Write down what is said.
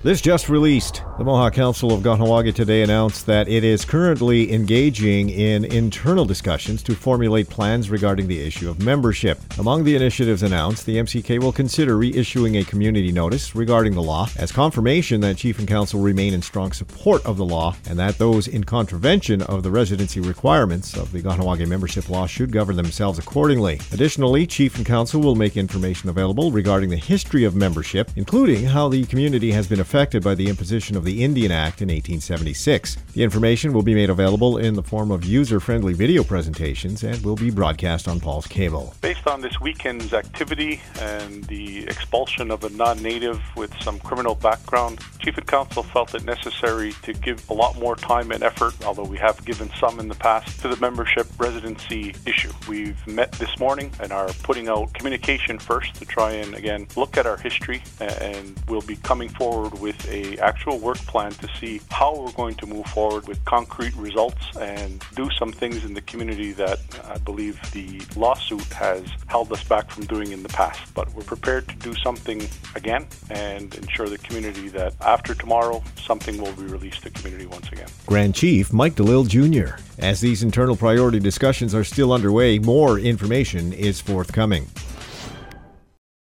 This just released. The Mohawk Council of Kahnawake today announced that it is currently engaging in internal discussions to formulate plans regarding the issue of membership. Among the initiatives announced, the MCK will consider reissuing a community notice regarding the law as confirmation that Chief and Council remain in strong support of the law and that those in contravention of the residency requirements of the Kahnawake membership law should govern themselves accordingly. Additionally, Chief and Council will make information available regarding the history of membership, including how the community has been affected by the imposition of the Indian Act in 1876. The information will be made available in the form of user-friendly video presentations and will be broadcast on Paul's Cable. Based on this weekend's activity and the expulsion of a non-native with some criminal background, Chief and Council felt it necessary to give a lot more time and effort, although we have given some in the past, to the membership residency issue. We've met this morning and are putting out communication first to try and, again, look at our history, and we'll be coming forward with a actual work plan to see how we're going to move forward with concrete results and do some things in the community that I believe the lawsuit has held us back from doing in the past. But we're prepared to do something again and ensure the community that after tomorrow, something will be released to the community once again. Grand Chief Mike DeLille Jr. As these internal priority discussions are still underway, more information is forthcoming.